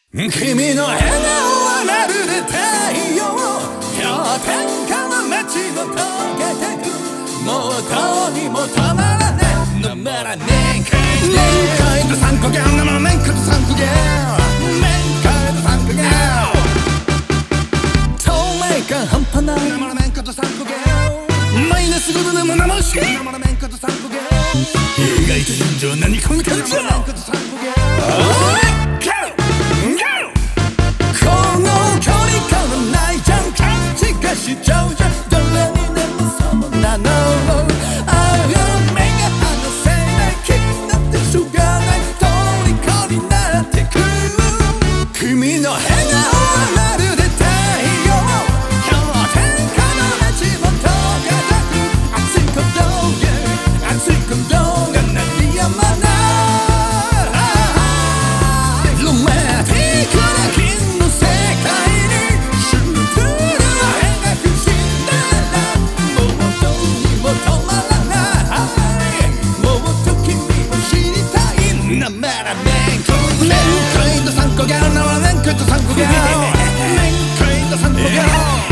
君の笑顔はまるで太陽、氷点下の街を溶けてく。もうどうにも止まらない、止まらねえかいね。面会と3個ギャル、面会と3個ギャル、面会と3個ギャル、透明感半端ない、面会と3個ギャル、マイナス5度でも生し面会と3個ギャル、意外と純情な煮込み感情、面会と3個ギャル、しちゃうじゃん、誰にでもそうなの。ああ目が離せない、気になってしょうがない、虜になってく。君の笑顔はまるで太陽、氷点下の街も溶けてく。熱い鼓動が、熱い鼓動が鳴りやまない。ロマンティックな金の世界にシュープ面会と3個ギャル、面会と3個ギャル、面会と3個ギャル。